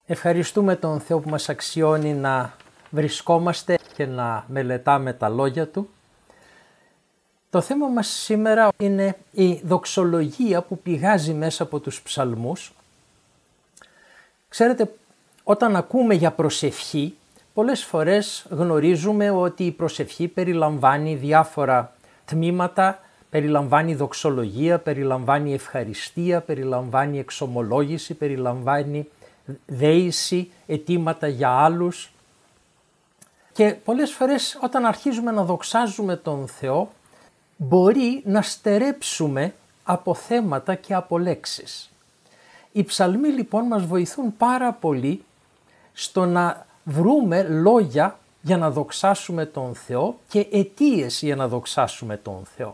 Ευχαριστούμε τον Θεό που μας αξιώνει να βρισκόμαστε και να μελετάμε τα λόγια Του. Το θέμα μας σήμερα είναι η δοξολογία που πηγάζει μέσα από τους ψαλμούς. Ξέρετε, όταν ακούμε για προσευχή, πολλές φορές γνωρίζουμε ότι η προσευχή περιλαμβάνει διάφορα τμήματα, περιλαμβάνει δοξολογία, περιλαμβάνει ευχαριστία, περιλαμβάνει εξομολόγηση, περιλαμβάνει δέηση, αιτήματα για άλλους. Και πολλές φορές όταν αρχίζουμε να δοξάζουμε τον Θεό, μπορεί να στερέψουμε από θέματα και από λέξεις. Οι ψαλμοί λοιπόν μας βοηθούν πάρα πολύ στο να βρούμε λόγια για να δοξάσουμε τον Θεό και αιτίες για να δοξάσουμε τον Θεό.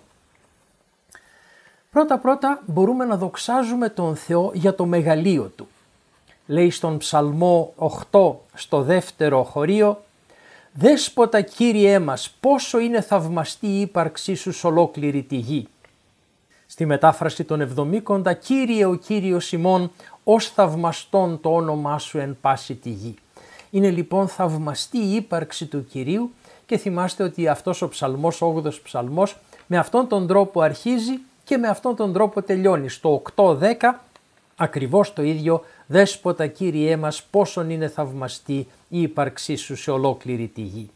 Πρώτα μπορούμε να δοξάζουμε τον Θεό για το μεγαλείο Του. Λέει στον Ψαλμό 8 στο δεύτερο χωρίο: «Δέσποτα Κύριέ μας, πόσο είναι θαυμαστή η ύπαρξή Σου σ' ολόκληρη τη γη». Στη μετάφραση των Εβδομήκοντα: «Κύριε ο Κύριος ημών, ως θαυμαστόν το όνομά Σου εν πάση τη γη». Είναι λοιπόν θαυμαστή η ύπαρξη του Κυρίου και θυμάστε ότι αυτός ο ψαλμός, ο 8ος ψαλμός, με αυτόν τον τρόπο αρχίζει και με αυτόν τον τρόπο τελειώνει. Στο 8-10 ακριβώς το ίδιο: «Δέσποτα Κύριέ μας, πόσον είναι θαυμαστή η ύπαρξή Σου σε ολόκληρη τη γη».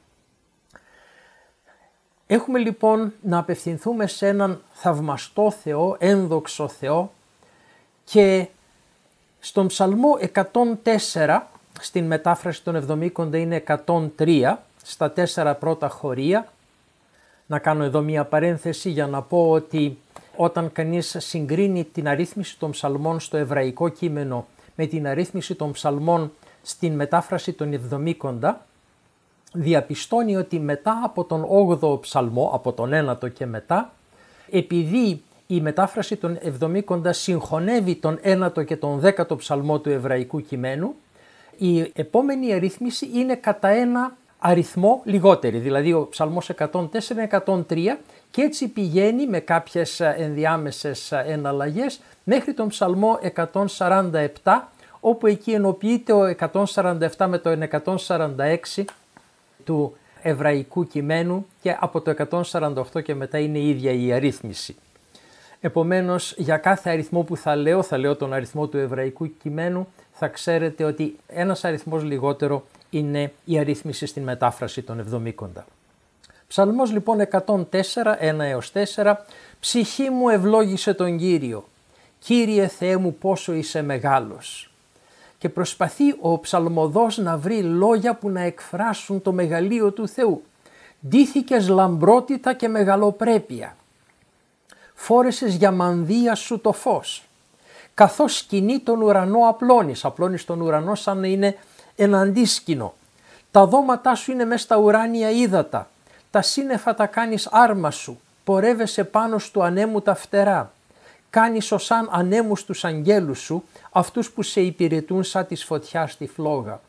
Έχουμε λοιπόν να απευθυνθούμε σε έναν θαυμαστό Θεό, ένδοξο Θεό, και στον Ψαλμό 104, στην μετάφραση των Εβδομήκοντα είναι 103, στα 4 πρώτα χωρία. Να κάνω εδώ μία παρένθεση για να πω ότι όταν κανείς συγκρίνει την αρρύθμιση των ψαλμών στο εβραϊκό κείμενο με την αρρύθμιση των ψαλμών στην μετάφραση των Εβδομήκοντα, διαπιστώνει ότι μετά από τον 8ο ψαλμό, από τον 9ο και μετά, επειδή η μετάφραση των Εβδομήκοντα συγχωνεύει τον 9ο και τον 10ο ψαλμό του εβραϊκού κειμένου, η επόμενη αρρύθμιση είναι κατά ένα αριθμό λιγότερη, δηλαδή ο ψαλμός 104 είναι 103 και έτσι πηγαίνει με κάποιες ενδιάμεσες εναλλαγές μέχρι τον ψαλμό 147, όπου εκεί ενοποιείται ο 147 με το 146 του εβραϊκού κειμένου και από το 148 και μετά είναι η ίδια η αρρύθμιση. Επομένως, για κάθε αριθμό που θα λέω τον αριθμό του εβραϊκού κειμένου, θα ξέρετε ότι ένας αριθμός λιγότερο είναι η αρρύθμιση στην μετάφραση των Εβδομήκοντα. Ψαλμός λοιπόν 104, 1-4, «Ψυχή μου ευλόγησε τον Κύριο, Κύριε Θεέ μου πόσο είσαι μεγάλος». Και προσπαθεί ο ψαλμοδός να βρει λόγια που να εκφράσουν το μεγαλείο του Θεού. «Ντύθηκες λαμπρότητα και μεγαλοπρέπεια, φόρεσες για μανδύα σου το φως, καθώς σκηνή τον ουρανό απλώνεις τον ουρανό σαν να είναι ένα αντίσκηνο. Τα δώματά σου είναι μες στα ουράνια ύδατα, τα σύννεφα τα κάνεις άρμα σου, πορεύεσαι πάνω στου ανέμου τα φτερά. Κάνεις ως αν ανέμους τους αγγέλους σου, αυτούς που σε υπηρετούν σαν της φωτιάς τη φλόγα».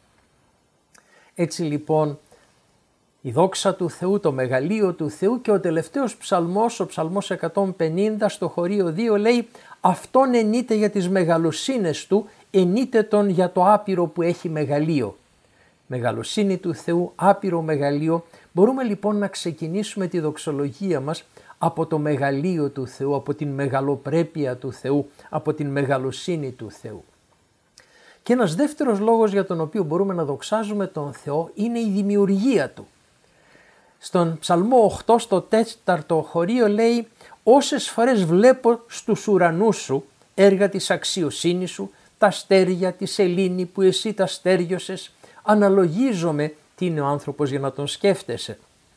Έτσι λοιπόν η δόξα του Θεού, το μεγαλείο του Θεού, και ο τελευταίος ψαλμός, ο ψαλμός 150 στο χωρίο 2 λέει: «Αυτόν ενείται για τις μεγαλοσύνες του, ενείται τον για το άπειρο που έχει μεγαλείο». Μεγαλοσύνη του Θεού, άπειρο μεγαλείο. Μπορούμε λοιπόν να ξεκινήσουμε τη δοξολογία μας από το μεγαλείο του Θεού, από την μεγαλοπρέπεια του Θεού, από την μεγαλοσύνη του Θεού. Και ένας δεύτερος λόγος για τον οποίο μπορούμε να δοξάζουμε τον Θεό είναι η δημιουργία Του. Στον Ψαλμό 8 στο 4ο χωρίο λέει: «Όσες φορές βλέπω στους ουρανούς σου έργα της αξιοσύνης σου, τα αστέρια, τη σελήνη που εσύ τα στέριωσες, αναλογίζομαι τι είναι ο άνθρωπος για να τον σκέφτεσαι».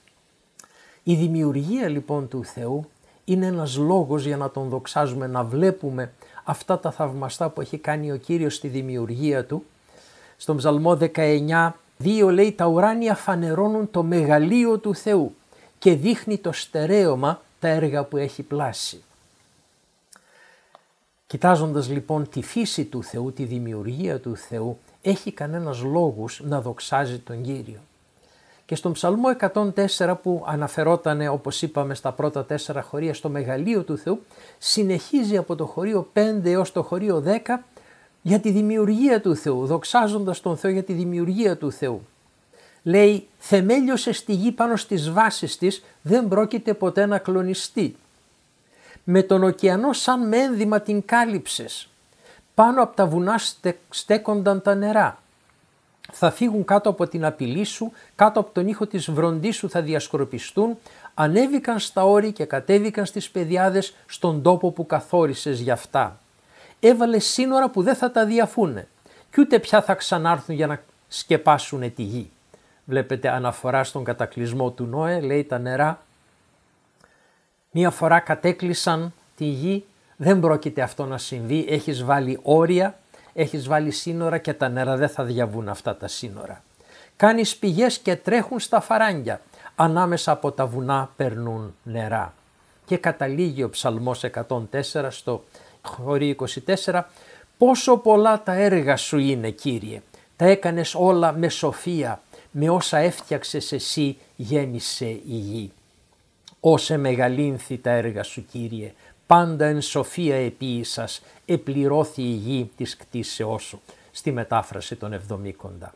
Η δημιουργία λοιπόν του Θεού είναι ένας λόγος για να τον δοξάζουμε, να βλέπουμε αυτά τα θαυμαστά που έχει κάνει ο Κύριος στη δημιουργία Του. Στον Ψαλμό 19, 2 λέει: «Τα ουράνια φανερώνουν το μεγαλείο του Θεού και δείχνει το στερέωμα τα έργα που έχει πλάσει». Κοιτάζοντας λοιπόν τη φύση του Θεού, τη δημιουργία του Θεού, έχει κανένας λόγους να δοξάζει τον Κύριο. Και στον Ψαλμό 104 που αναφερόταν, όπως είπαμε, στα πρώτα 4 χωρία στο μεγαλείο του Θεού, συνεχίζει από το χωρίο 5 έως το χωρίο 10 για τη δημιουργία του Θεού, δοξάζοντας τον Θεό για τη δημιουργία του Θεού. Λέει, θεμέλιωσε στη γη πάνω στις βάσεις της, δεν πρόκειται ποτέ να κλονιστεί. Με τον ωκεανό σαν με ένδυμα την κάλυψες. Πάνω από τα βουνά στέκονταν τα νερά. Θα φύγουν κάτω από την απειλή σου, κάτω από τον ήχο της βροντής σου θα διασκορπιστούν, ανέβηκαν στα όρη και κατέβηκαν στις πεδιάδες στον τόπο που καθόρισες για αυτά. Έβαλε σύνορα που δεν θα τα διαφούνε κι ούτε πια θα ξανάρθουν για να σκεπάσουν τη γη. Βλέπετε αναφορά στον κατακλυσμό του Νόε, λέει τα νερά. Μία φορά κατέκλυσαν τη γη, δεν πρόκειται αυτό να συμβεί, έχεις βάλει όρια, έχεις βάλει σύνορα και τα νερά δεν θα διαβούν αυτά τα σύνορα. Κάνεις πηγές και τρέχουν στα φαράγγια, ανάμεσα από τα βουνά περνούν νερά. Και καταλήγει ο Ψαλμός 104 στο χωρί 24, πόσο πολλά τα έργα σου είναι Κύριε, τα έκανες όλα με σοφία, με όσα έφτιαξες εσύ γέμισε η γη. Όσε μεγαλύνθη τα έργα σου Κύριε, πάντα εν σοφία επίησας, επληρώθη η γη της κτίσεώς σου, στη μετάφραση των Εβδομήκοντα.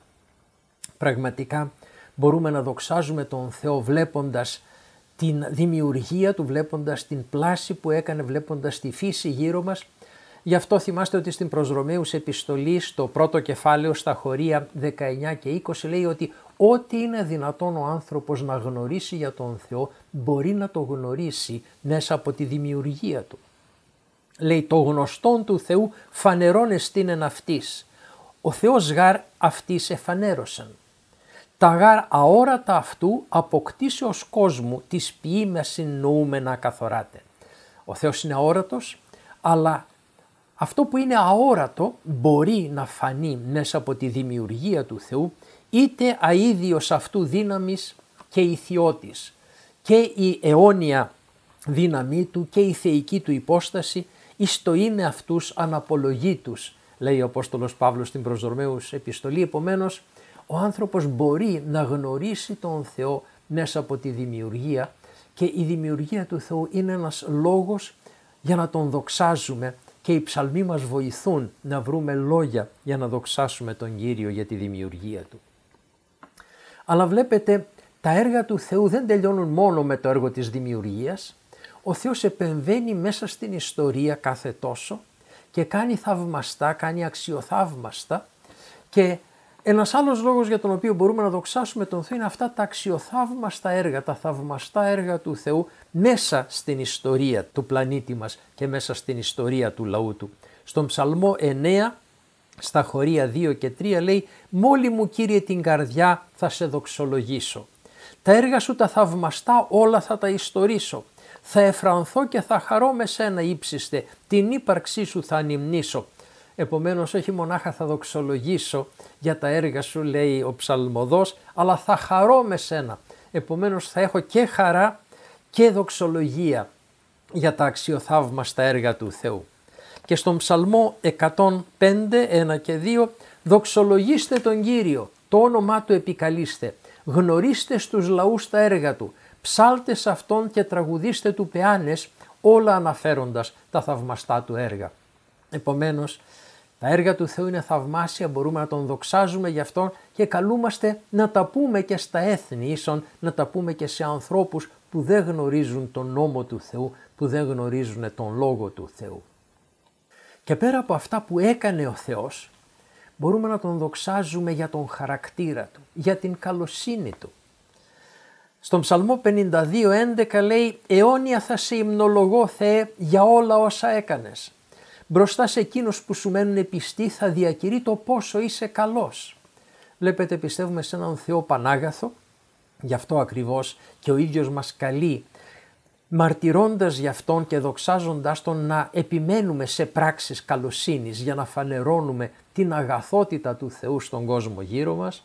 Πραγματικά μπορούμε να δοξάζουμε τον Θεό βλέποντας την δημιουργία του, βλέποντας την πλάση που έκανε, βλέποντας τη φύση γύρω μας. Γι' αυτό θυμάστε ότι στην προς Ρωμαίους επιστολή, στο πρώτο κεφάλαιο, στα χωρία 19 και 20, λέει ότι ό,τι είναι δυνατόν ο άνθρωπος να γνωρίσει για τον Θεό, μπορεί να το γνωρίσει μέσα από τη δημιουργία του. Λέει, το γνωστόν του Θεού φανερών εστίν εν αυτής. Ο Θεός γάρ αυτής εφανέρωσαν. Τα γάρ αόρατα αυτού αποκτήσεως κόσμου της ποιήμας συννοούμενα καθοράτε. Ο Θεός είναι αόρατος, αλλά αυτό που είναι αόρατο μπορεί να φανεί μέσα από τη δημιουργία του Θεού, είτε αίδιος αυτού δύναμης και ηθιώτης, και η αιώνια δύναμή του και η θεϊκή του υπόσταση, εις το είναι αυτούς αναπολογήτους, λέει ο Απόστολος Παύλος στην προς Ρωμαίους επιστολή. Επομένως, ο άνθρωπος μπορεί να γνωρίσει τον Θεό μέσα από τη δημιουργία και η δημιουργία του Θεού είναι ένας λόγος για να τον δοξάζουμε και οι ψαλμοί μας βοηθούν να βρούμε λόγια για να δοξάσουμε τον Κύριο για τη δημιουργία του. Αλλά βλέπετε, τα έργα του Θεού δεν τελειώνουν μόνο με το έργο της δημιουργίας. Ο Θεός επεμβαίνει μέσα στην ιστορία κάθε τόσο και κάνει θαυμαστά, κάνει αξιοθαύμαστα, και ένας άλλος λόγος για τον οποίο μπορούμε να δοξάσουμε τον Θεό είναι αυτά τα αξιοθαύμαστα έργα, τα θαυμαστά έργα του Θεού μέσα στην ιστορία του πλανήτη μας και μέσα στην ιστορία του λαού του. Στον Ψαλμό 9, στα χωρία 2 και 3 λέει, «Μόλι μου Κύριε την καρδιά θα σε δοξολογήσω. Τα έργα σου τα θαυμαστά όλα θα τα ιστορήσω. Θα εφρανθώ και θα χαρώ με σένα ύψιστε, την ύπαρξή σου θα ανυμνήσω». Επομένως όχι μονάχα θα δοξολογήσω για τα έργα σου, λέει ο ψαλμοδός, αλλά θα χαρώ με σένα. Επομένως θα έχω και χαρά και δοξολογία για τα αξιοθαύμαστα έργα του Θεού. Και στον Ψαλμό 105, 1 και 2, δοξολογήστε τον Κύριο, το όνομά του επικαλείστε, γνωρίστε στους λαούς τα έργα του, ψάλτε σε αυτόν και τραγουδήστε του πεάνες, όλα αναφέροντας τα θαυμαστά του έργα. Επομένως, τα έργα του Θεού είναι θαυμάσια, μπορούμε να τον δοξάζουμε γι' αυτό και καλούμαστε να τα πούμε και στα έθνη, ίσον να τα πούμε και σε ανθρώπους που δεν γνωρίζουν τον νόμο του Θεού, που δεν γνωρίζουν τον λόγο του Θεού. Και πέρα από αυτά που έκανε ο Θεός, μπορούμε να τον δοξάζουμε για τον χαρακτήρα του, για την καλοσύνη του. Στον Ψαλμό 52:11 λέει «Αιώνια θα σε υμνολογώ Θεέ για όλα όσα έκανες. Μπροστά σε εκείνους που σου μένουν πιστοί θα διακηρύττω το πόσο είσαι καλός». Βλέπετε, πιστεύουμε σε έναν Θεό Πανάγαθο, γι' αυτό ακριβώς και ο ίδιος μας καλεί, μαρτυρώντας γι' Αυτόν και δοξάζοντάς Τον, να επιμένουμε σε πράξεις καλοσύνης για να φανερώνουμε την αγαθότητα του Θεού στον κόσμο γύρω μας.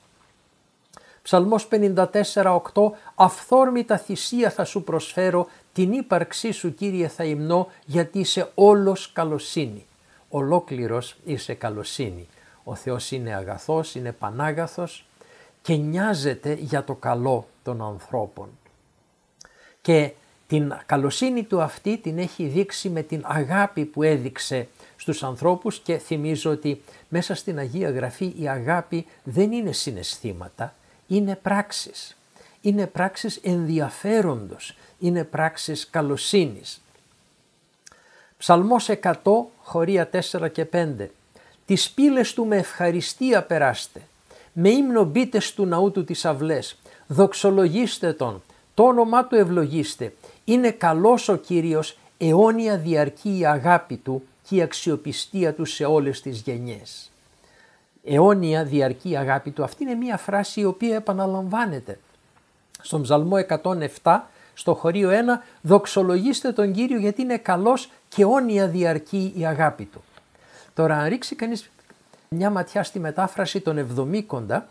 Ψαλμός 54:8 «Αυθόρμητα θυσία θα σου προσφέρω, την ύπαρξή σου Κύριε θα υμνώ, γιατί είσαι όλος καλοσύνη». Ολόκληρος είσαι καλοσύνη. Ο Θεός είναι αγαθός, είναι πανάγαθος και νοιάζεται για το καλό των ανθρώπων. Και την καλοσύνη του αυτή την έχει δείξει με την αγάπη που έδειξε στους ανθρώπους και θυμίζω ότι μέσα στην Αγία Γραφή η αγάπη δεν είναι συναισθήματα, είναι πράξεις. Είναι πράξεις ενδιαφέροντος, είναι πράξεις καλοσύνης. Ψαλμός 100, χωρία 4 και 5. «Τις πύλες του με ευχαριστία περάστε, με ύμνο μπείτε στου ναού του τις αυλές, δοξολογήστε τον, το όνομά του ευλογήστε. Είναι καλός ο Κύριος, αιώνια διαρκεί η αγάπη του και η αξιοπιστία του σε όλες τις γενιές». Αιώνια διαρκεί η αγάπη του. Αυτή είναι μια φράση η οποία επαναλαμβάνεται. Στον Ψαλμό 107, στο χωρίο 1, «Δοξολογήστε τον Κύριο γιατί είναι καλός και αιώνια διαρκεί η αγάπη του». Τώρα αν ρίξει κανείς μια ματιά στη μετάφραση των Εβδομήκοντα,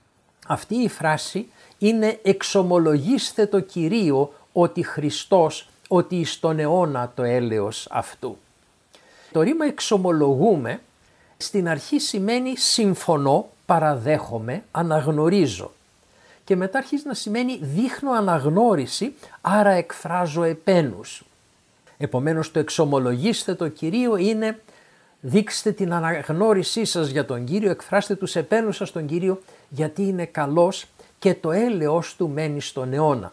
αυτή η φράση είναι «εξομολογήστε το Κυρίο ότι Χριστός, ότι εις τον αιώνα το έλεος αυτού». Το ρήμα «εξομολογούμε» στην αρχή σημαίνει «συμφωνώ, παραδέχομαι, αναγνωρίζω». Και μετά αρχίζει να σημαίνει «δείχνω αναγνώριση, άρα εκφράζω επένους». Επομένως το «εξομολογήστε το Κυρίο» είναι «δείξτε την αναγνώρισή σας για τον Κύριο, εκφράστε τους επένους σας στον Κύριο γιατί είναι καλός και το έλεος του μένει στον αιώνα».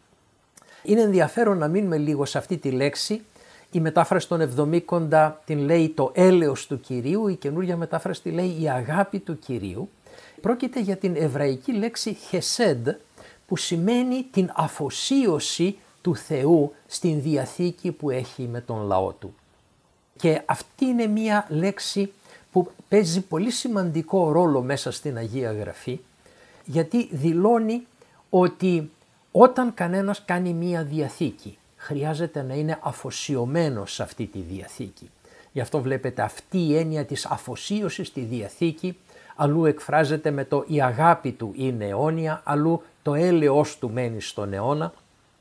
Είναι ενδιαφέρον να μείνουμε λίγο σε αυτή τη λέξη. Η μετάφραση των Εβδομήκοντα την λέει το έλεος του Κυρίου, η καινούργια μετάφραση τη λέει η αγάπη του Κυρίου. Πρόκειται για την εβραϊκή λέξη χεσέντ που σημαίνει την αφοσίωση του Θεού στην διαθήκη που έχει με τον λαό του. Και αυτή είναι μια λέξη που παίζει πολύ σημαντικό ρόλο μέσα στην Αγία Γραφή, γιατί δηλώνει ότι όταν κανένας κάνει μια διαθήκη χρειάζεται να είναι αφοσιωμένος σε αυτή τη διαθήκη. Γι' αυτό βλέπετε αυτή η έννοια της αφοσίωσης στη διαθήκη αλλού εκφράζεται με το «η αγάπη του είναι αιώνια», αλλού «το έλεος του μένει στον αιώνα».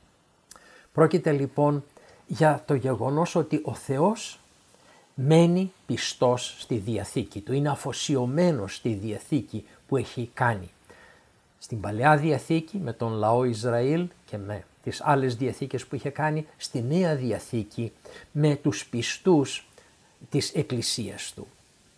Πρόκειται λοιπόν για το γεγονός ότι ο Θεός μένει πιστός στη διαθήκη του, είναι αφοσιωμένος στη διαθήκη που έχει κάνει. Στην Παλαιά Διαθήκη με τον λαό Ισραήλ και με τις άλλες διαθήκες που είχε κάνει, στη Νέα Διαθήκη με τους πιστούς της Εκκλησίας του.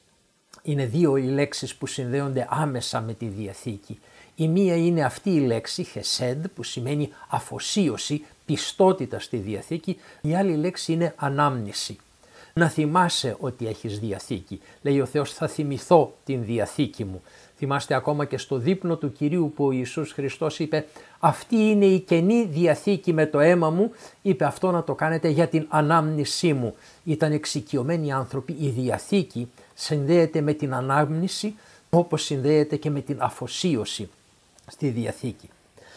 Είναι δύο οι λέξεις που συνδέονται άμεσα με τη Διαθήκη. Η μία είναι αυτή η λέξη, χεσέντ, που σημαίνει αφοσίωση, πιστότητα στη Διαθήκη. Η άλλη λέξη είναι ανάμνηση. Να θυμάσαι ότι έχεις Διαθήκη. Λέει ο Θεός, θα θυμηθώ την Διαθήκη μου. Θυμάστε ακόμα και στο δείπνο του Κυρίου που ο Ιησούς Χριστός είπε «Αυτή είναι η καινή Διαθήκη με το αίμα μου», είπε αυτό να το κάνετε για την ανάμνησή μου. Ήταν εξοικειωμένοι άνθρωποι, η Διαθήκη συνδέεται με την ανάμνηση όπως συνδέεται και με την αφοσίωση στη Διαθήκη.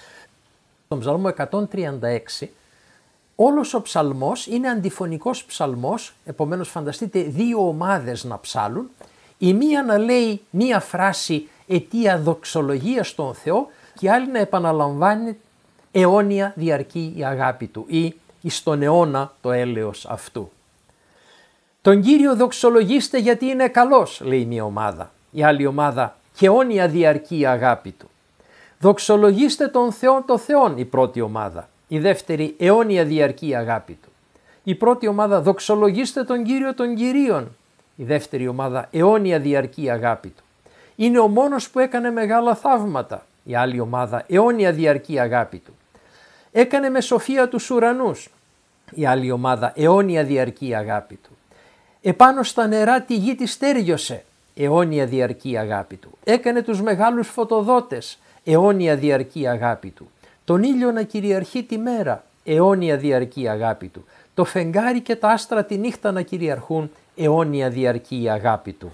Στον Ψαλμό 136 όλος ο ψαλμός είναι αντιφωνικός ψαλμός, επομένως φανταστείτε δύο ομάδες να ψάλουν, η μία να λέει μία φράση αιτία δοξολογίας στον Θεό και η άλλη να επαναλαμβάνει αιώνια διαρκεί η αγάπη του ή εις τον αιώνα το έλεος αυτού. Τον Κύριο δοξολογήστε γιατί είναι καλός, λέει μία ομάδα. Η άλλη ομάδα και αιώνια διαρκεί η αγάπη του. Δοξολογήστε τον Θεό το Θεόν, η πρώτη ομάδα. Η δεύτερη αιώνια διαρκεί η αγάπη του. Η πρώτη ομάδα δοξολογήστε τον Κύριο των Κυρίων. Η δεύτερη ομάδα αιώνια διαρκεί η αγάπη του. Είναι ο μόνος που έκανε μεγάλα θαύματα. Η άλλη ομάδα αιώνια διαρκεί η αγάπη του. Έκανε με σοφία τους ουρανούς. Η άλλη ομάδα αιώνια διαρκεί η αγάπη του. Επάνω στα νερά τη γη τη στέριωσε. Αιώνια διαρκεί η αγάπη του. Έκανε τους μεγάλους φωτοδότες. Αιώνια διαρκεί η αγάπη του. Τον ήλιο να κυριαρχεί τη μέρα. Αιώνια διαρκεί η αγάπη του. Το φεγγάρι και τα άστρα τη νύχτα να κυριαρχούν. Αιώνια διαρκεί η αγάπη του.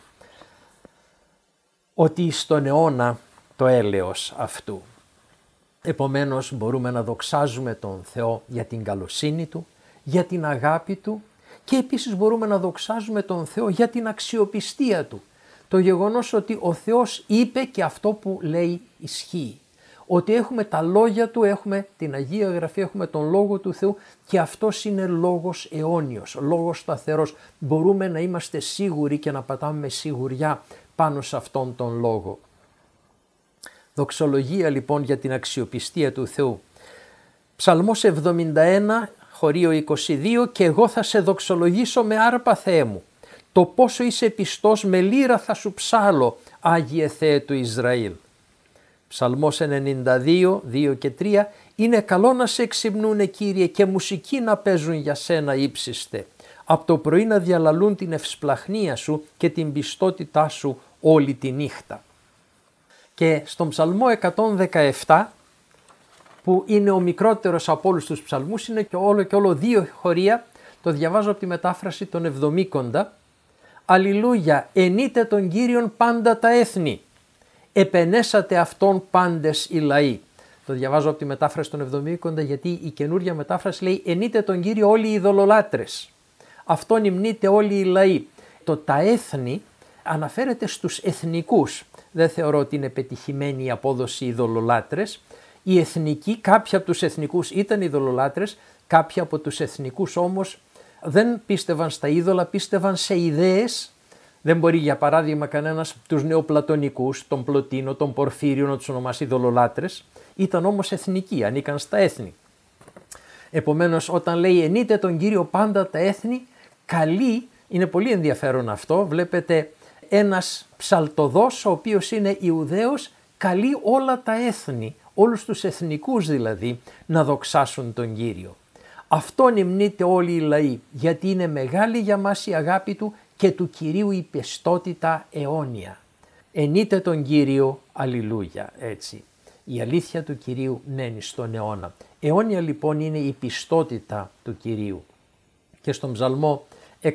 Ότι στον αιώνα το έλεος αυτού. Επομένως μπορούμε να δοξάζουμε τον Θεό για την καλοσύνη του, για την αγάπη του και επίσης μπορούμε να δοξάζουμε τον Θεό για την αξιοπιστία του. Το γεγονός ότι ο Θεός είπε και αυτό που λέει ισχύει. Ότι έχουμε τα λόγια του, έχουμε την Αγία Γραφή, έχουμε τον Λόγο του Θεού και αυτός είναι λόγος αιώνιος, λόγος σταθερός. Μπορούμε να είμαστε σίγουροι και να πατάμε με σιγουριά πάνω σε αυτόν τον λόγο. Δοξολογία λοιπόν για την αξιοπιστία του Θεού. Ψαλμός 71, χωρίο 22, «Και εγώ θα σε δοξολογήσω με άρπα, Θεέ μου. το πόσο είσαι πιστός με λύρα θα σου ψάλω, Άγιε Θεέ του Ισραήλ. Ψαλμός 92, 2 και 3, είναι καλό να σε εξυμνούνε Κύριε και μουσική να παίζουν για σένα ύψιστε. Από το πρωί να διαλαλούν την ευσπλαχνία σου και την πιστότητά σου όλη τη νύχτα. Και στον ψαλμό 117, που είναι ο μικρότερος από όλους τους ψαλμούς, είναι και όλο δύο χωρία, το διαβάζω από τη μετάφραση των Εβδομήκοντα. Αλληλούια, ενείτε τον Κύριον πάντα τα έθνη, επενέσατε αυτόν πάντες οι λαοί. Το διαβάζω από τη μετάφραση των Εβδομήκοντα γιατί η καινούρια μετάφραση λέει ενείτε τον Κύριο όλοι οι ειδωλολάτρες. Αυτόν υμνείτε όλοι οι λαοί. Το τα έθνη αναφέρεται στους εθνικούς. Δεν θεωρώ ότι είναι πετυχημένη η απόδοση ειδωλολάτρες. Οι εθνικοί, κάποιοι από τους εθνικούς ήταν ειδωλολάτρες, κάποιοι από τους εθνικούς όμως δεν πίστευαν στα είδωλα, πίστευαν σε ιδέες. Δεν μπορεί για παράδειγμα κανένας τους νεοπλατωνικούς, τον Πλωτίνο, τον Πορφύριο να τους ονομάσει ειδωλολάτρες. Ήταν όμως εθνικοί, ανήκαν στα έθνη. Επομένως όταν λέει ενείτε τον Κύριο πάντα τα έθνη, καλεί, είναι πολύ ενδιαφέρον αυτό, βλέπετε ένας ψαλτοδός ο οποίος είναι Ιουδαίος καλεί όλα τα έθνη, όλους τους εθνικούς δηλαδή, να δοξάσουν τον Κύριο. Αυτόν υμνείτε όλοι οι λαοί, γιατί είναι μεγάλη για μας η αγάπη του και του Κυρίου η πιστότητα αιώνια. Ενείτε τον Κύριο, αλληλούια, έτσι. Η αλήθεια του Κυρίου μένει στον αιώνα. Αιώνια λοιπόν είναι η πιστότητα του Κυρίου. Και στον ψαλμό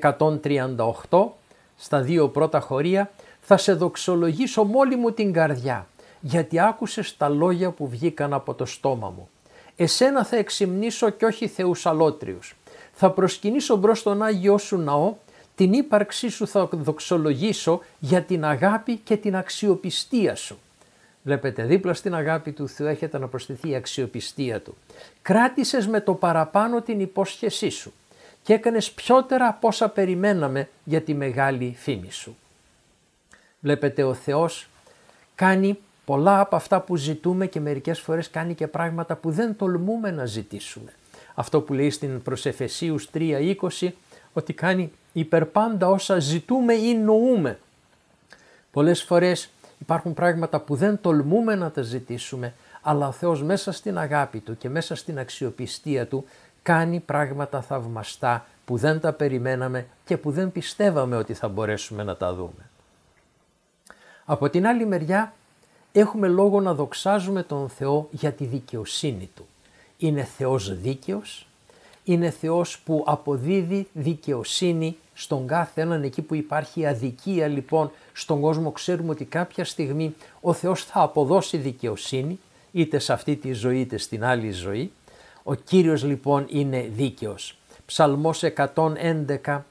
138, στα δύο πρώτα χωρία, θα σε δοξολογήσω με όλη μου την καρδιά, γιατί άκουσες τα λόγια που βγήκαν από το στόμα μου. Εσένα θα εξυμνήσω κι όχι θεούς αλότριους. Θα προσκυνήσω μπρος στον Άγιο σου ναό, την ύπαρξή σου θα δοξολογήσω για την αγάπη και την αξιοπιστία σου. Βλέπετε, δίπλα στην αγάπη του Θεού έχετε να προσθεθεί η αξιοπιστία του. Κράτησες με το παραπάνω την υπόσχεσή σου και έκανες πιότερα από όσα περιμέναμε για τη μεγάλη φήμη σου. Βλέπετε, ο Θεός κάνει πολλά από αυτά που ζητούμε και μερικές φορές κάνει και πράγματα που δεν τολμούμε να ζητήσουμε. Αυτό που λέει στην προς Εφεσίους 3:20, ότι κάνει υπερπάντα όσα ζητούμε ή νοούμε. Πολλές φορές υπάρχουν πράγματα που δεν τολμούμε να τα ζητήσουμε, αλλά ο Θεός μέσα στην αγάπη του και μέσα στην αξιοπιστία του κάνει πράγματα θαυμαστά που δεν τα περιμέναμε και που δεν πιστεύαμε ότι θα μπορέσουμε να τα δούμε. Από την άλλη μεριά έχουμε λόγο να δοξάζουμε τον Θεό για τη δικαιοσύνη του. Είναι Θεός δίκαιος, είναι Θεός που αποδίδει δικαιοσύνη στον κάθε έναν. Εκεί που υπάρχει αδικία λοιπόν στον κόσμο, ξέρουμε ότι κάποια στιγμή ο Θεός θα αποδώσει δικαιοσύνη, είτε σε αυτή τη ζωή είτε στην άλλη ζωή. Ο Κύριος λοιπόν είναι δίκαιος. Ψαλμός 111,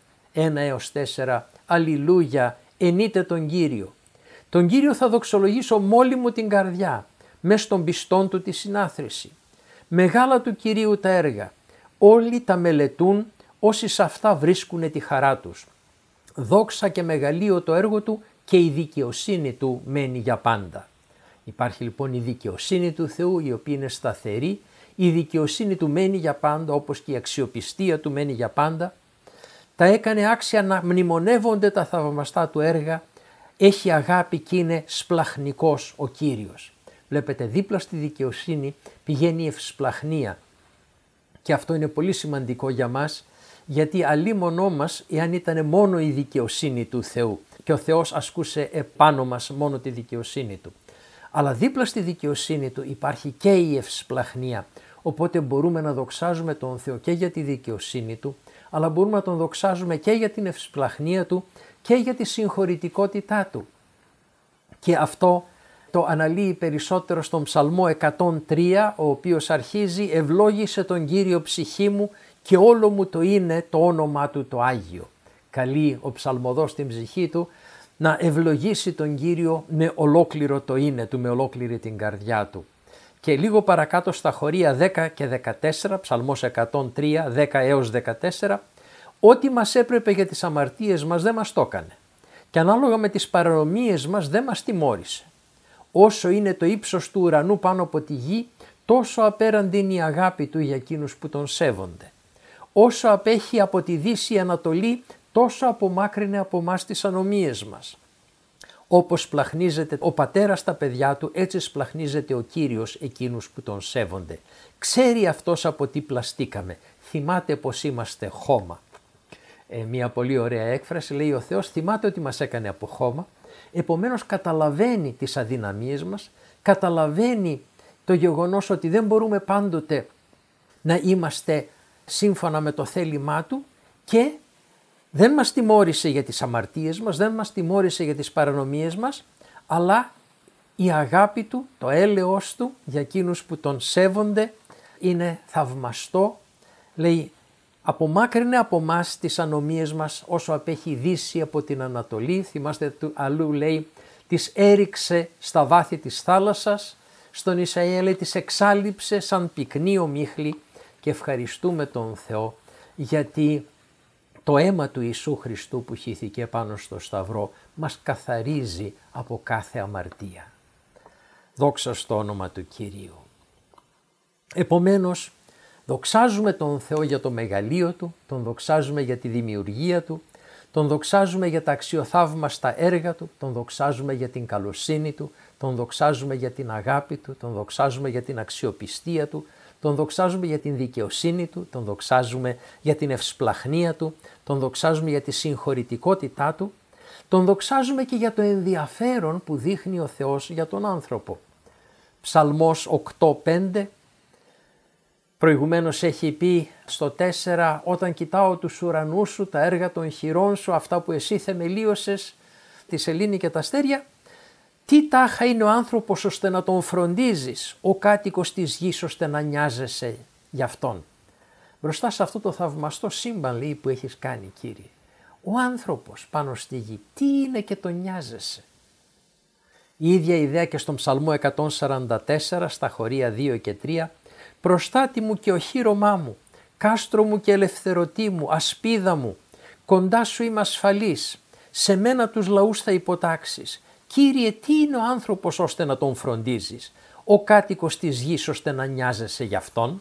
1-4, Αλληλούια, ενείτε τον Κύριο. Τον Κύριο θα δοξολογήσω με όλη μου την καρδιά, μες των πιστών του τη συνάθρηση. Μεγάλα του Κυρίου τα έργα, όλοι τα μελετούν όσοι σε αυτά βρίσκουν τη χαρά τους. Δόξα και μεγαλείο το έργο του και η δικαιοσύνη του μένει για πάντα. Υπάρχει λοιπόν η δικαιοσύνη του Θεού η οποία είναι σταθερή, η δικαιοσύνη του μένει για πάντα όπως και η αξιοπιστία του μένει για πάντα. Τα έκανε άξια να μνημονεύονται τα θαυμαστά του έργα, έχει αγάπη και είναι σπλαχνικός ο Κύριος. Βλέπετε, δίπλα στη δικαιοσύνη πηγαίνει η ευσπλαχνία και αυτό είναι πολύ σημαντικό για μας, γιατί αλίμονό μας εάν ήταν μόνο η δικαιοσύνη του Θεού και ο Θεός ασκούσε επάνω μας μόνο τη δικαιοσύνη του. Αλλά δίπλα στη δικαιοσύνη του υπάρχει και η ευσπλαχνία, οπότε μπορούμε να δοξάζουμε τον Θεό και για τη δικαιοσύνη του, αλλά μπορούμε να τον δοξάζουμε και για την ευσπλαχνία του και για τη συγχωρητικότητά του. Και αυτό το αναλύει περισσότερο στον Ψαλμό 103, ο οποίος αρχίζει «Ευλόγησε τον Κύριο ψυχή μου και όλο μου το είναι το όνομά του το Άγιο». Καλεί ο ψαλμοδός στην ψυχή του να ευλογήσει τον Κύριο με ολόκληρο το είναι του, με ολόκληρη την καρδιά του. Και λίγο παρακάτω στα χωρία 10 και 14, Ψαλμός 103, 10-14, «Ό,τι μας έπρεπε για τις αμαρτίες μας δεν μας το έκανε και ανάλογα με τις παρανομίες μας δεν μας τιμώρησε. Όσο είναι το ύψος του ουρανού πάνω από τη γη, τόσο απέραντη είναι η αγάπη του για εκείνους που τον σέβονται. Όσο απέχει από τη δύση η Ανατολή, τόσο απομάκρυνε από μας τις ανομίες μας. Όπως σπλαχνίζεται ο πατέρας τα παιδιά του, έτσι σπλαχνίζεται ο Κύριος εκείνους που τον σέβονται. Ξέρει αυτός από τι πλαστήκαμε. Θυμάται πως είμαστε χώμα. Μια πολύ ωραία έκφραση, λέει ο Θεός, θυμάται ότι μας έκανε από χώμα, επομένως καταλαβαίνει τις αδυναμίες μας, καταλαβαίνει το γεγονός ότι δεν μπορούμε πάντοτε να είμαστε σύμφωνα με το θέλημά του και δεν μας τιμώρησε για τις αμαρτίες μας, δεν μας τιμώρησε για τις παρανομίες μας, αλλά η αγάπη του, το έλεος του για εκείνους που τον σέβονται είναι θαυμαστό. Λέει, απομάκρυνε από μας τις ανομίες μας όσο απέχει η Δύση από την Ανατολή. Θυμάστε αλλού λέει, τις έριξε στα βάθη της θάλασσας, στον Ισαΐα λέει, τις εξάλειψε σαν πυκνή ομίχλη και ευχαριστούμε τον Θεό γιατί το αίμα του Ιησού Χριστού που χύθηκε πάνω στο Σταυρό μας καθαρίζει από κάθε αμαρτία. Δόξα στο όνομα του Κυρίου. Επομένως, δοξάζουμε τον Θεό για το μεγαλείο Του, τον δοξάζουμε για τη δημιουργία Του, τον δοξάζουμε για τα αξιοθαύμαστα έργα Του, τον δοξάζουμε για την καλοσύνη Του, τον δοξάζουμε για την αγάπη Του, τον δοξάζουμε για την αξιοπιστία Του, τον δοξάζουμε για την δικαιοσύνη Του, τον δοξάζουμε για την ευσπλαχνία Του, τον δοξάζουμε για τη συγχωρητικότητά Του, τον δοξάζουμε και για το ενδιαφέρον που δείχνει ο Θεός για τον άνθρωπο. Ψαλμός 8:5, προηγουμένως έχει πει στο 4, όταν κοιτάω τους ουρανούς σου, τα έργα των χειρών σου, αυτά που εσύ θεμελίωσες, τη σελήνη και τα αστέρια, τι τάχα είναι ο άνθρωπος ώστε να τον φροντίζεις, ο κάτοικος της γης ώστε να νοιάζεσαι γι' αυτόν. Μπροστά σε αυτό το θαυμαστό σύμπαν, λέει, που έχεις κάνει, Κύριε, ο άνθρωπος πάνω στη γη, τι είναι και τον νοιάζεσαι. Η ίδια ιδέα και στον Ψαλμό 144, στα χωρία 2 και 3, προστάτη μου και οχύρωμά μου, κάστρο μου και ελευθερωτή μου, ασπίδα μου, κοντά σου είμαι ασφαλής, σε μένα τους λαούς θα υποτάξεις. Κύριε, τι είναι ο άνθρωπος ώστε να τον φροντίζεις, ο κάτοικος της γης ώστε να νοιάζεσαι γι' αυτόν.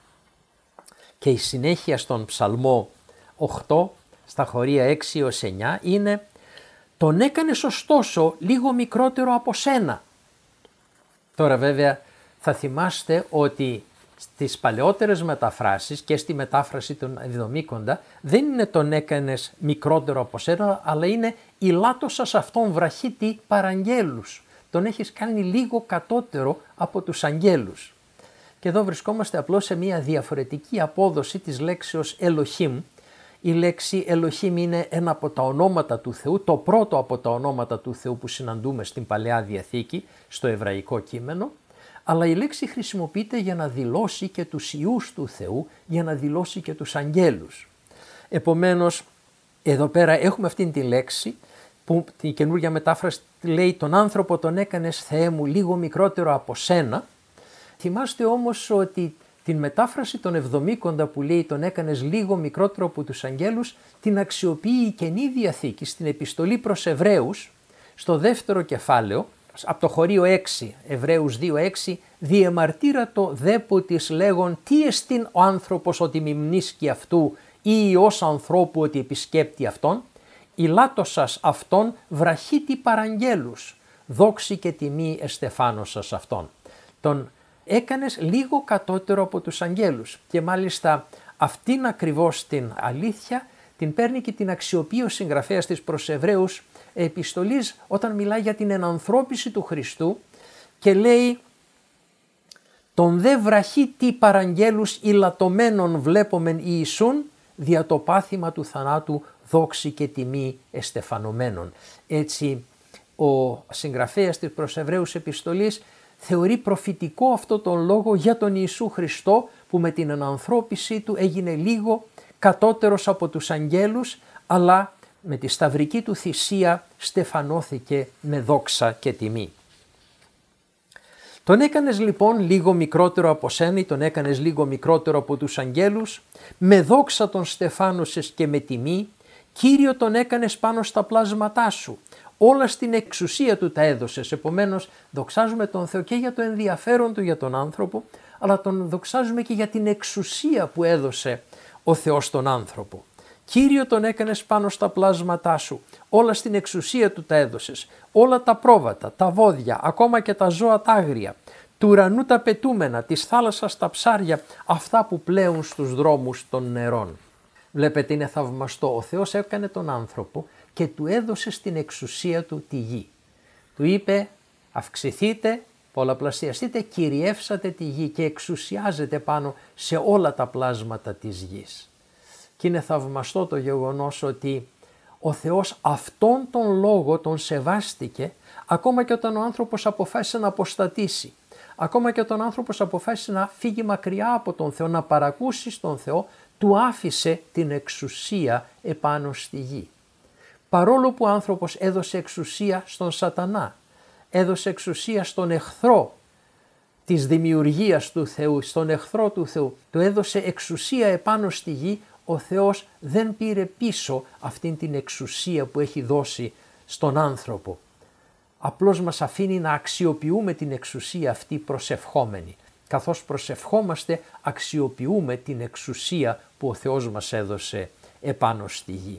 Και η συνέχεια στον Ψαλμό 8, στα χωρία 6 έως 9, είναι «Τον έκανες ωστόσο λίγο μικρότερο από σένα». Τώρα βέβαια θα θυμάστε ότι στις παλαιότερες μεταφράσεις και στη μετάφραση των Εβδομήκοντα δεν είναι «τον έκανες μικρότερο από σένα», αλλά είναι «ηλάτωσας αυτόν βραχίτη παραγγέλους». Τον έχεις κάνει λίγο κατώτερο από τους αγγέλους. Και εδώ βρισκόμαστε απλώς σε μια διαφορετική απόδοση της λέξεως Ελοχήμ. Η λέξη Ελοχήμ είναι ένα από τα ονόματα του Θεού, το πρώτο από τα ονόματα του Θεού που συναντούμε στην Παλαιά Διαθήκη, στο εβραϊκό κείμενο, αλλά η λέξη χρησιμοποιείται για να δηλώσει και τους ιούς του Θεού, για να δηλώσει και τους αγγέλους. Επομένως, εδώ πέρα έχουμε αυτήν τη λέξη που την καινούργια μετάφραση λέει «τον άνθρωπο τον έκανες, Θεέ μου, λίγο μικρότερο από σένα». Θυμάστε όμως ότι την μετάφραση των Εβδομήκοντα που λέει «τον έκανες λίγο μικρότερο από τους αγγέλους» την αξιοποιεί η Καινή Διαθήκη στην επιστολή προς Εβραίους, στο δεύτερο κεφάλαιο, από το χωρίο 6, Εβραίους 2:6, «Διεμαρτύρατο δέποτης λέγον τι εστίν ο άνθρωπος ότι μιμνίσκει αυτού ή ως ανθρώπου ότι επισκέπτει αυτόν, ηλάτωσας αυτόν βραχίτη παραγγέλους, δόξη και τιμή εστεφάνωσας αυτόν». Τον έκανες λίγο κατώτερο από τους αγγέλους και μάλιστα αυτήν ακριβώς την αλήθεια την παίρνει και την αξιοποιεί ο συγγραφέας της προς Εβραίους επιστολής όταν μιλάει για την ενανθρώπιση του Χριστού και λέει «Τον δε βραχίτη παραγγέλους ηλατωμένων βλέπομεν Ιησούν δια το πάθημα του θανάτου δόξη και τιμή εστεφανωμένων». Έτσι ο συγγραφέας της προς Εβραίους επιστολής θεωρεί προφητικό αυτό τον λόγο για τον Ιησού Χριστό που με την ενανθρώπιση του έγινε λίγο κατώτερος από τους αγγέλους, αλλά με τη σταυρική του θυσία στεφανώθηκε με δόξα και τιμή. Τον έκανες λοιπόν λίγο μικρότερο από σένα, τον έκανες λίγο μικρότερο από τους αγγέλους, με δόξα τον στεφάνωσες και με τιμή, Κύριο τον έκανες πάνω στα πλάσματά σου, όλα στην εξουσία του τα έδωσες. Επομένως δοξάζουμε τον Θεό και για το ενδιαφέρον του για τον άνθρωπο, αλλά τον δοξάζουμε και για την εξουσία που έδωσε ο Θεός στον άνθρωπο. Κύριο τον έκανες πάνω στα πλάσματά σου, όλα στην εξουσία του τα έδωσες, όλα τα πρόβατα, τα βόδια, ακόμα και τα ζώα τα άγρια, του ουρανού τα πετούμενα, της θάλασσας τα ψάρια, αυτά που πλέουν στους δρόμους των νερών. Βλέπετε, είναι θαυμαστό. Ο Θεός έκανε τον άνθρωπο και του έδωσε στην εξουσία του τη γη. Του είπε αυξηθείτε, πολλαπλασιαστείτε, κυριεύσατε τη γη και εξουσιάζετε πάνω σε όλα τα πλάσματα της γης. Και είναι θαυμαστό το γεγονός ότι ο Θεός αυτόν τον λόγο τον σεβάστηκε ακόμα και όταν ο άνθρωπος αποφάσισε να αποστατήσει. Ακόμα και όταν ο άνθρωπος αποφάσισε να φύγει μακριά από τον Θεό, να παρακούσει στον Θεό, του άφησε την εξουσία επάνω στη γη. Παρόλο που ο άνθρωπος έδωσε εξουσία στον σατανά, έδωσε εξουσία στον εχθρό της δημιουργίας του Θεού, στον εχθρό του Θεού, του έδωσε εξουσία επάνω στη γη, ο Θεός δεν πήρε πίσω αυτήν την εξουσία που έχει δώσει στον άνθρωπο. Απλώς μας αφήνει να αξιοποιούμε την εξουσία αυτή προσευχόμενη. Καθώς προσευχόμαστε, αξιοποιούμε την εξουσία που ο Θεός μας έδωσε επάνω στη γη.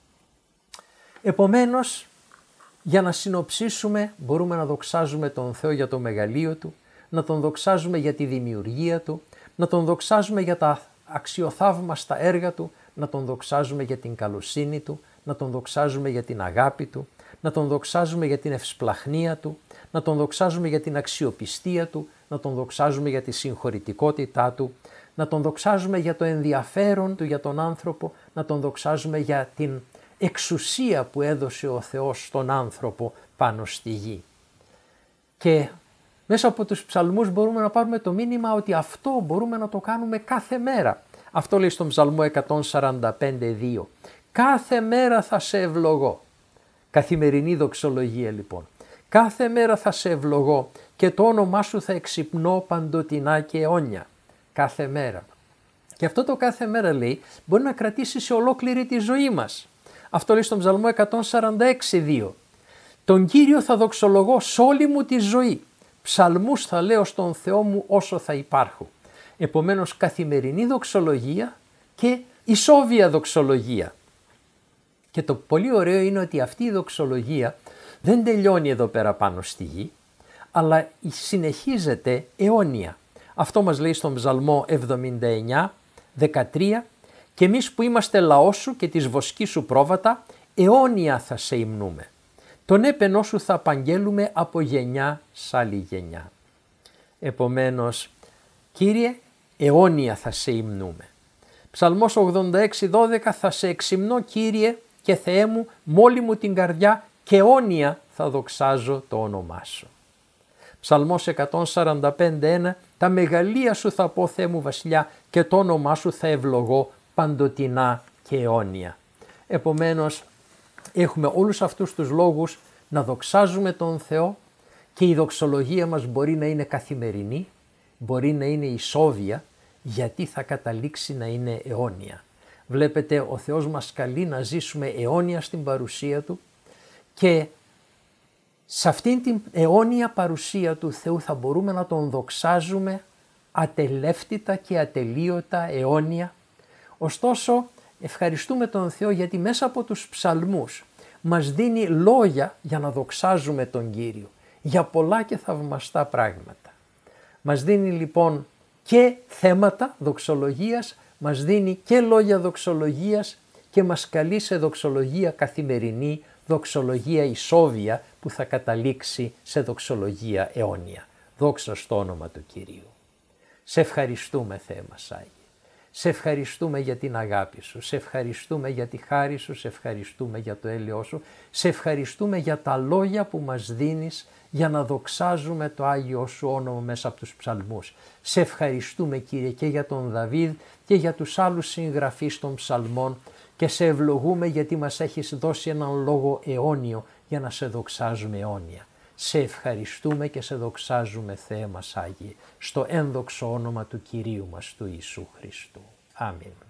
Επομένως, για να συνοψίσουμε, μπορούμε να δοξάζουμε τον Θεό για το μεγαλείο Του, να τον δοξάζουμε για τη δημιουργία Του, να τον δοξάζουμε για τα αξιοθαύμαστα έργα Του, να τον δοξάζουμε για την καλοσύνη Του, να τον δοξάζουμε για την αγάπη Του, να τον δοξάζουμε για την ευσπλαχνία Του, να τον δοξάζουμε για την αξιοπιστία Του, να τον δοξάζουμε για τη συγχωρητικότητά Του, να τον δοξάζουμε για το ενδιαφέρον Του για τον άνθρωπο, να τον δοξάζουμε για την εξουσία που έδωσε ο Θεός στον άνθρωπο πάνω στη γη. Και μέσα από τους ψαλμούς μπορούμε να πάρουμε το μήνυμα ότι αυτό μπορούμε να το κάνουμε κάθε μέρα. Αυτό λέει στον ψαλμό 145:2. Κάθε μέρα θα σε ευλογώ. Καθημερινή δοξολογία λοιπόν. Κάθε μέρα θα σε ευλογώ και το όνομά σου θα εξυπνώ παντοτινά και αιώνια. Κάθε μέρα. Και αυτό το κάθε μέρα λέει μπορεί να κρατήσει σε ολόκληρη τη ζωή μας. Αυτό λέει στον ψαλμό 146:2. Τον Κύριο θα δοξολογώ σ' όλη μου τη ζωή. Ψαλμούς θα λέω στον Θεό μου όσο θα υπάρχω. Επομένως καθημερινή δοξολογία και ισόβια δοξολογία. Και το πολύ ωραίο είναι ότι αυτή η δοξολογία δεν τελειώνει εδώ πέρα πάνω στη γη, αλλά συνεχίζεται αιώνια. Αυτό μας λέει στον ψαλμό 79:13. Και εμείς που είμαστε λαός σου και της βοσκής σου πρόβατα, αιώνια θα σε υμνούμε. Τον έπαινό σου θα απαγγέλουμε από γενιά σ' άλλη γενιά. Επομένως, Κύριε, αιώνια θα σε υμνούμε. Ψαλμός 86:12. Θα σε εξυμνώ, Κύριε και Θεέ μου, μ' όλη μου την καρδιά και αιώνια θα δοξάζω το όνομά σου. Ψαλμός 145:1. Τα μεγαλεία σου θα πω, Θεέ μου βασιλιά, και το όνομά σου θα ευλογώ παντοτινά και αιώνια. Επομένως, έχουμε όλους αυτούς τους λόγους να δοξάζουμε τον Θεό και η δοξολογία μας μπορεί να είναι καθημερινή, μπορεί να είναι ισόβια, γιατί θα καταλήξει να είναι αιώνια. Βλέπετε, ο Θεός μας καλεί να ζήσουμε αιώνια στην παρουσία Του και σε αυτήν την αιώνια παρουσία του Θεού θα μπορούμε να τον δοξάζουμε ατελεύτητα και ατελείωτα αιώνια. Ωστόσο, ευχαριστούμε τον Θεό γιατί μέσα από τους ψαλμούς μας δίνει λόγια για να δοξάζουμε τον Κύριο, για πολλά και θαυμαστά πράγματα. Μας δίνει λοιπόν και θέματα δοξολογίας, μας δίνει και λόγια δοξολογίας και μας καλεί σε δοξολογία καθημερινή, δοξολογία ισόβια που θα καταλήξει σε δοξολογία αιώνια. Δόξα στο όνομα του Κυρίου. Σε ευχαριστούμε, Θεέ μας Άγιε. Σε ευχαριστούμε για την αγάπη σου, σε ευχαριστούμε για τη χάρη σου, σε ευχαριστούμε για το έλεος σου, σε ευχαριστούμε για τα λόγια που μας δίνεις για να δοξάζουμε το Άγιο σου όνομα μέσα από τους ψαλμούς. Σε ευχαριστούμε, Κύριε, και για τον Δαβίδ και για τους άλλους συγγραφείς των ψαλμών και σε ευλογούμε γιατί μας έχεις δώσει έναν λόγο αιώνιο για να σε δοξάζουμε αιώνια. Σε ευχαριστούμε και σε δοξάζουμε, Θεέ μας Άγιε, στο ένδοξο όνομα του Κυρίου μας του Ιησού Χριστού. Αμήν.